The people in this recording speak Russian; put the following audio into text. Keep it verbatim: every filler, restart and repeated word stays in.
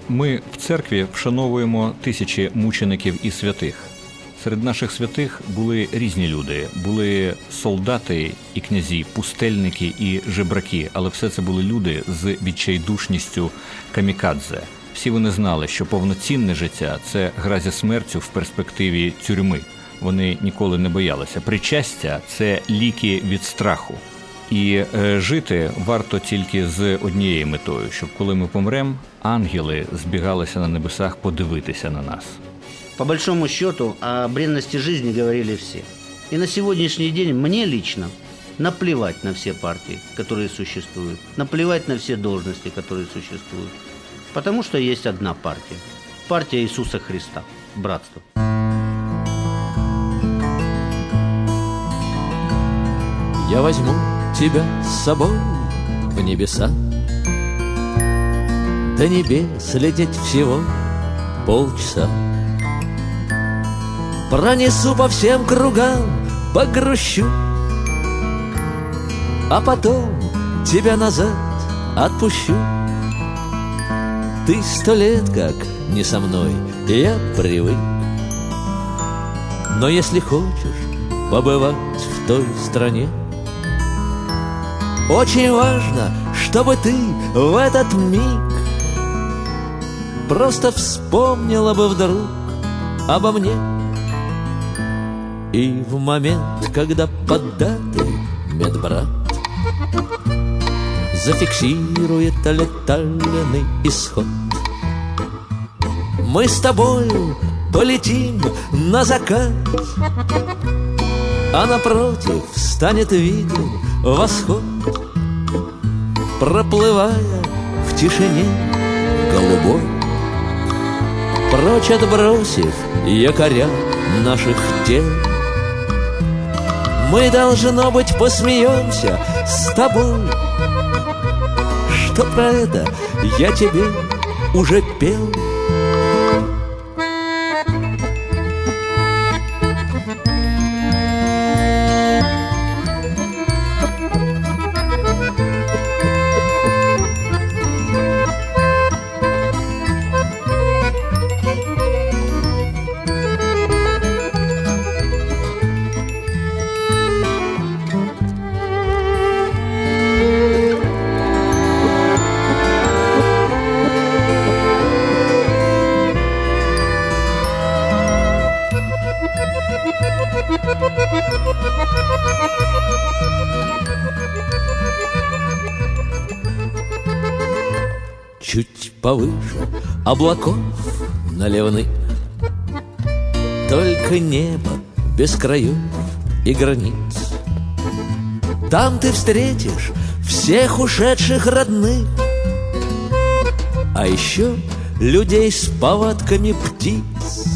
Ми в церкві вшановуємо тисячі мучеників і святих. Серед наших святих були різні люди. Були солдати і князі, пустельники і жебраки, але все це були люди з відчайдушністю камікадзе. Всі вони знали, що повноцінне життя – це гра зі смертю в перспективі тюрми. Вони ніколи не боялися. Причастя – це ліки від страху. І е, жити варто тільки з однією метою, щоб коли ми помремо, ангели збігалися на небесах подивитися на нас. По большому счету, о бренности жизни говорили все. И на сегодняшний день мне лично наплевать на все партии, которые существуют, наплевать на все должности, которые существуют, потому что есть одна партия. Партия Иисуса Христа. Братство. Я возьму тебя с собой в небеса. До небес лететь всего полчаса. Пронесу по всем кругам, погрущу, а потом тебя назад отпущу. Ты сто лет как не со мной, я привык. Но если хочешь побывать в той стране, очень важно, чтобы ты в этот миг просто вспомнила бы вдруг обо мне. И в момент, когда поддатый медбрат зафиксирует летальный исход, мы с тобою полетим на закат, а напротив станет виден восход, проплывая в тишине голубой, прочь отбросив якоря наших тел. Мы, должно быть, посмеемся с тобой, что про это я тебе уже пел. Чуть повыше облаков наливных, только небо без краев и границ. Там ты встретишь всех ушедших родных, а еще людей с повадками птиц.